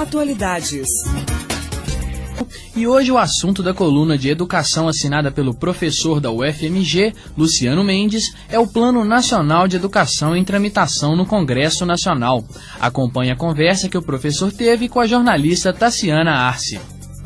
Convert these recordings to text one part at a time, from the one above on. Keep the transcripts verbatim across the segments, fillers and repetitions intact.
Atualidades. E hoje o assunto da coluna de educação assinada pelo professor da U F M G, Luciano Mendes, é o Plano Nacional de Educação em tramitação no Congresso Nacional. Acompanhe a conversa que o professor teve com a jornalista Tassiana Arce.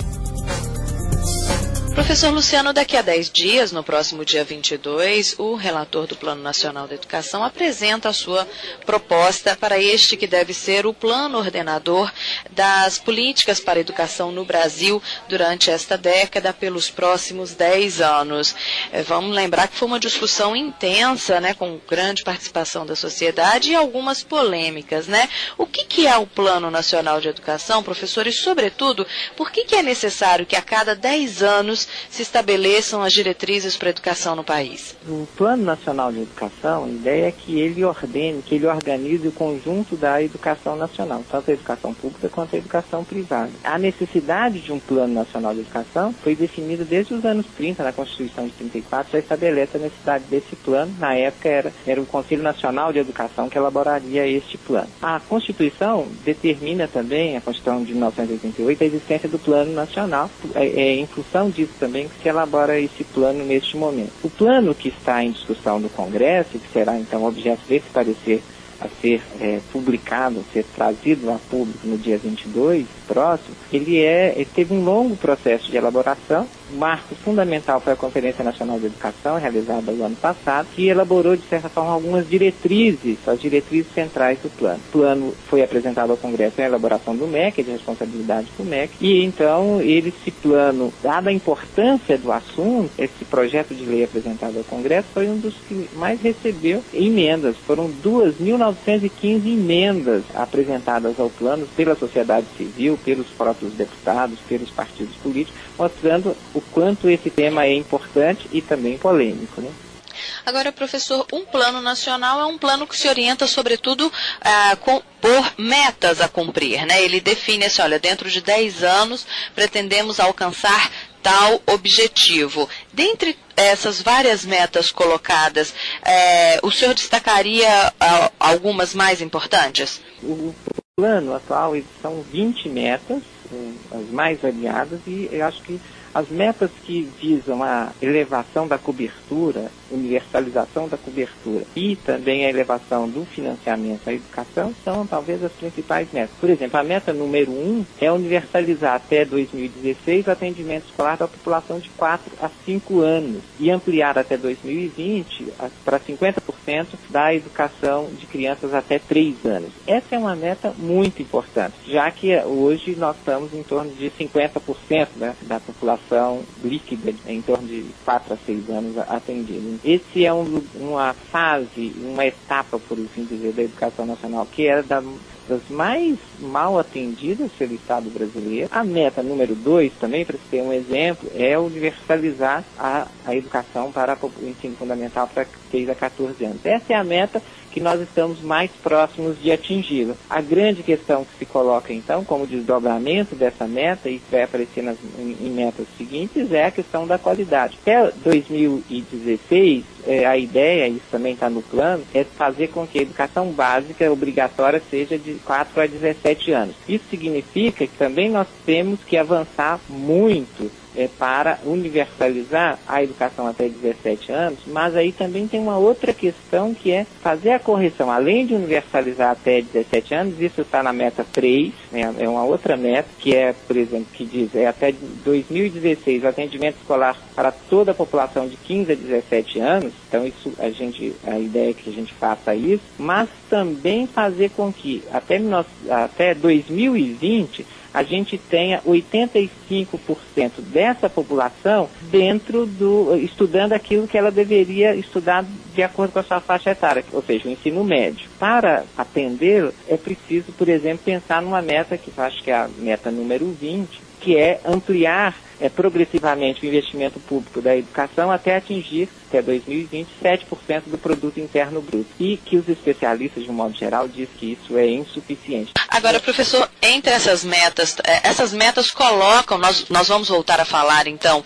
Professor Luciano, daqui a dez dias, no próximo dia vinte e dois, o relator do Plano Nacional da Educação apresenta a sua proposta para este que deve ser o plano ordenador das políticas para a educação no Brasil durante esta década, pelos próximos dez anos. Vamos lembrar que foi uma discussão intensa, né, com grande participação da sociedade e algumas polêmicas, né? O que, que é o Plano Nacional de Educação, professor, e, sobretudo, por que, que é necessário que a cada dez anos se estabeleçam as diretrizes para a educação no país? O Plano Nacional de Educação, a ideia é que ele ordene, que ele organize o conjunto da educação nacional, tanto a educação pública quanto a educação privada. A necessidade de um Plano Nacional de Educação foi definida desde os anos trinta, na Constituição de trinta e quatro, já estabelece a necessidade desse plano. Na época era, era o Conselho Nacional de Educação que elaboraria este plano. A Constituição determina também, a Constituição de mil novecentos e oitenta e oito, a existência do Plano Nacional. É, é em função disso também que se elabora esse plano neste momento. O plano que está em discussão no Congresso, que será então objeto desse parecer a ser é, publicado, a ser trazido a público no dia vinte e dois, próximo, ele, é, ele teve um longo processo de elaboração. O marco fundamental foi a Conferência Nacional de Educação, realizada no ano passado, que elaborou, de certa forma, algumas diretrizes, as diretrizes centrais do plano. O plano foi apresentado ao Congresso em elaboração do M E C, é de responsabilidade do M E C, e então ele, esse plano, dada a importância do assunto, esse projeto de lei apresentado ao Congresso foi um dos que mais recebeu emendas. Foram duas mil novecentas e quinze emendas apresentadas ao plano pela sociedade civil, pelos próprios deputados, pelos partidos políticos, mostrando o quanto esse tema é importante e também polêmico, né? Agora, professor, um plano nacional é um plano que se orienta, sobretudo, ah, com, por metas a cumprir, né? Ele define assim, olha, dentro de dez anos pretendemos alcançar tal objetivo. Dentre essas várias metas colocadas, eh, o senhor destacaria ah, algumas mais importantes? O plano atual são vinte metas, as mais variadas, e eu acho que as metas que visam a elevação da cobertura, universalização da cobertura e também a elevação do financiamento à educação são talvez as principais metas. Por exemplo, a meta número um é universalizar até dois mil e dezesseis o atendimento escolar da população de quatro a cinco anos e ampliar até dois mil e vinte para cinquenta por cento da educação de crianças até três anos. Essa é uma meta muito importante, já que hoje nós estamos em torno de cinquenta por cento, né, da população líquida, em torno de quatro a seis anos atendida. Esse é um, uma fase, uma etapa, por assim dizer, da educação nacional, que era da, das mais mal atendidas pelo Estado brasileiro. A meta número dois, também, para ter um exemplo, é universalizar a, a educação para o ensino fundamental para seis a quatorze anos. Essa é a meta que nós estamos mais próximos de atingi-la. A grande questão que se coloca, então, como desdobramento dessa meta, e que vai aparecer nas, em, em metas seguintes, é a questão da qualidade. Até dois mil e dezesseis, é, a ideia, isso também está no plano, é fazer com que a educação básica obrigatória seja de quatro a dezessete anos. Isso significa que também nós temos que avançar muito É, para universalizar a educação até dezessete anos, mas aí também tem uma outra questão que é fazer a correção, além de universalizar até dezessete anos, isso está na meta três, né, é uma outra meta, que é, por exemplo, que diz, é até dois mil e dezesseis o atendimento escolar para toda a população de quinze a dezessete anos, então isso, a, gente, a ideia é que a gente faça isso, mas também fazer com que até, até dois mil e vinte a gente tenha oitenta e cinco por cento dessa população dentro do, estudando aquilo que ela deveria estudar de acordo com a sua faixa etária, ou seja, o ensino médio. Para atendê-lo, é preciso, por exemplo, pensar numa meta, que eu acho que é a meta número vinte, que é ampliar é, progressivamente o investimento público da educação até atingir, até dois mil e vinte, sete por cento do produto interno bruto. E que os especialistas, de um modo geral, dizem que isso é insuficiente. Agora, professor, entre essas metas, essas metas colocam, nós, nós vamos voltar a falar, então,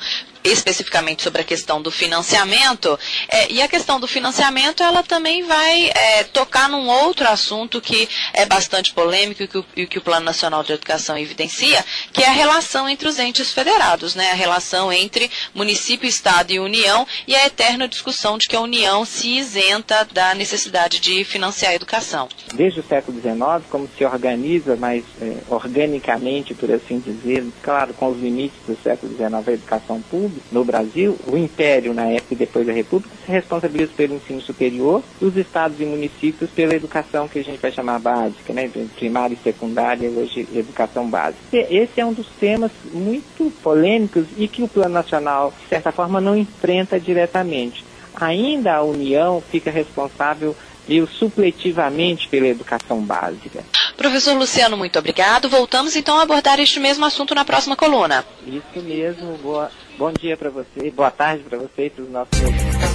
especificamente sobre a questão do financiamento, é, e a questão do financiamento, ela também vai é, tocar num outro assunto que é bastante polêmico e que, o, e que o Plano Nacional de Educação evidencia, que é a relação entre os entes federados, né? A relação entre município, estado e União, e a eterna discussão de que a União se isenta da necessidade de financiar a educação. Desde o século dezenove, como se organiza mais é, organicamente, por assim dizer, claro, com os limites do século dezenove, a educação pública no Brasil, o Império, na época e depois da República, se responsabiliza pelo ensino superior, e os estados e municípios pela educação que a gente vai chamar básica, né, primária e secundária, hoje educação básica. Esse é um dos temas muito polêmicos e que o Plano Nacional, de certa forma, não enfrenta diretamente. Ainda a União fica responsável meio supletivamente pela educação básica. Professor Luciano, muito obrigado. Voltamos então a abordar este mesmo assunto na próxima coluna. Isso mesmo. Boa, bom dia para você, boa tarde para você e para os nossos ouvintes.